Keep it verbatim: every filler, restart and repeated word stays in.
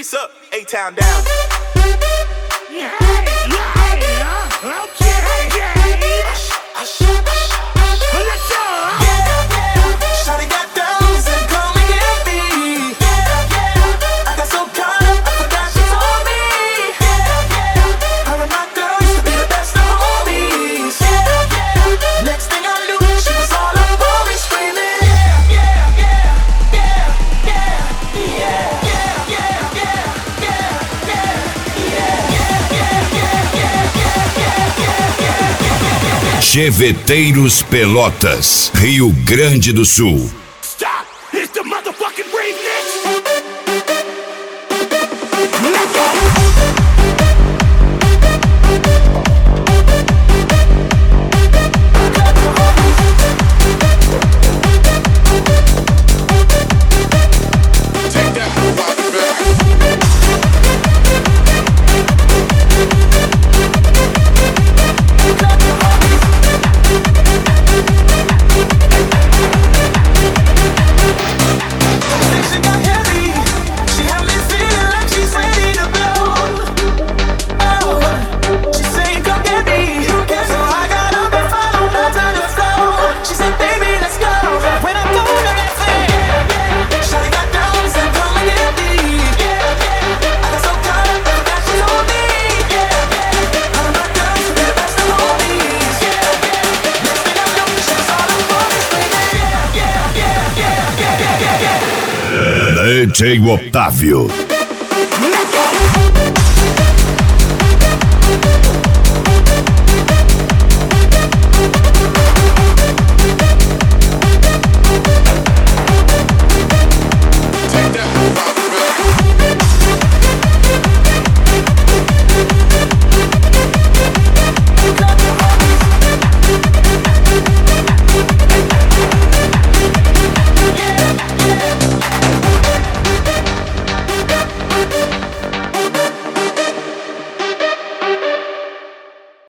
East up, A-Town down. Yeah, yeah, yeah. Okay, yeah. Hush, hush, hush, hush. Let's go. Yeah, yeah. Shawty got those and come and get me. Yeah, yeah. I got so caught up, I forgot she told me. Yeah, yeah. Her and my girl used to be the best of homies. Yeah, yeah. Next thing I knew, she was all up on me screaming. Yeah, yeah, yeah, yeah, yeah, yeah, yeah, yeah, yeah, yeah, yeah. Cheveteiros Pelotas, Rio Grande do Sul. Stop! It's the motherfucking remix! Let's go! D J Otávio.